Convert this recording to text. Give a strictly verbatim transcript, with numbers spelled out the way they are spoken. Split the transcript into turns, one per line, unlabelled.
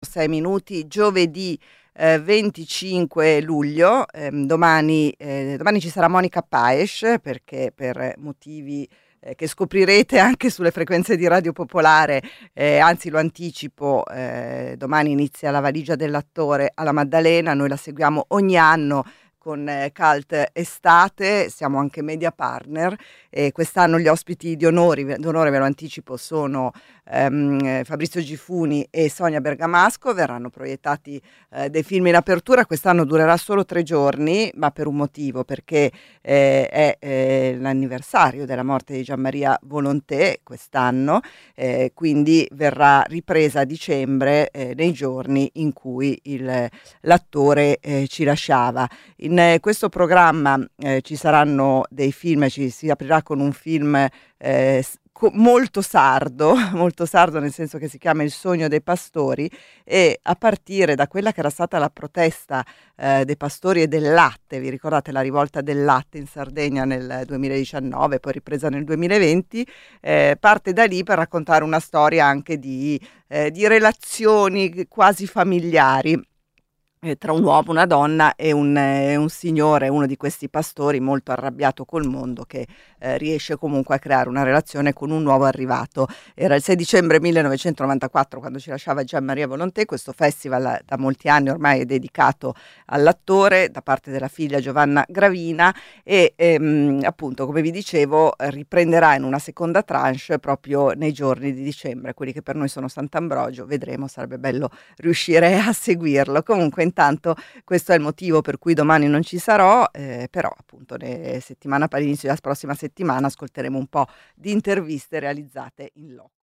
sei minuti, giovedì eh, venticinque luglio. Ehm, domani, eh, domani ci sarà Monica Paes, perché per motivi eh, che scoprirete anche sulle frequenze di Radio Popolare, eh, anzi lo anticipo, eh, domani inizia la valigia dell'attore alla Maddalena. Noi la seguiamo ogni anno con eh, Cult Estate, siamo anche media partner e quest'anno gli ospiti di onori, d'onore, ve lo anticipo, sono ehm, Fabrizio Gifuni e Sonia Bergamasco. Verranno proiettati eh, dei film in apertura. Quest'anno durerà solo tre giorni, ma per un motivo, perché eh, è eh, l'anniversario della morte di Gianmaria Volonté quest'anno, eh, quindi verrà ripresa a dicembre, eh, nei giorni in cui il, l'attore eh, ci lasciava. In eh, questo programma eh, ci saranno dei film, ci si aprirà con un film eh, s- co- molto sardo, molto sardo nel senso che si chiama Il sogno dei pastori, e a partire da quella che era stata la protesta eh, dei pastori e del latte, vi ricordate la rivolta del latte in Sardegna nel duemiladiciannove, poi ripresa nel duemilaventi, eh, parte da lì per raccontare una storia anche di, eh, di relazioni quasi familiari eh, tra un uomo, una donna e un, eh, un signore, uno di questi pastori molto arrabbiato col mondo, che eh, riesce comunque a creare una relazione con un nuovo arrivato. Era il sei dicembre millenovecentonovantaquattro quando ci lasciava Gianmaria Volonté. Questo festival eh, da molti anni ormai è dedicato all'attore da parte della figlia Giovanna Gravina e ehm, appunto, come vi dicevo, riprenderà in una seconda tranche proprio nei giorni di dicembre, quelli che per noi sono Sant'Ambrogio. Vedremo, sarebbe bello riuscire a seguirlo. Comunque intanto questo è il motivo per cui domani non ci sarò, eh, però appunto ne settimana, all'inizio della prossima settimana ascolteremo un po' di interviste realizzate in loco.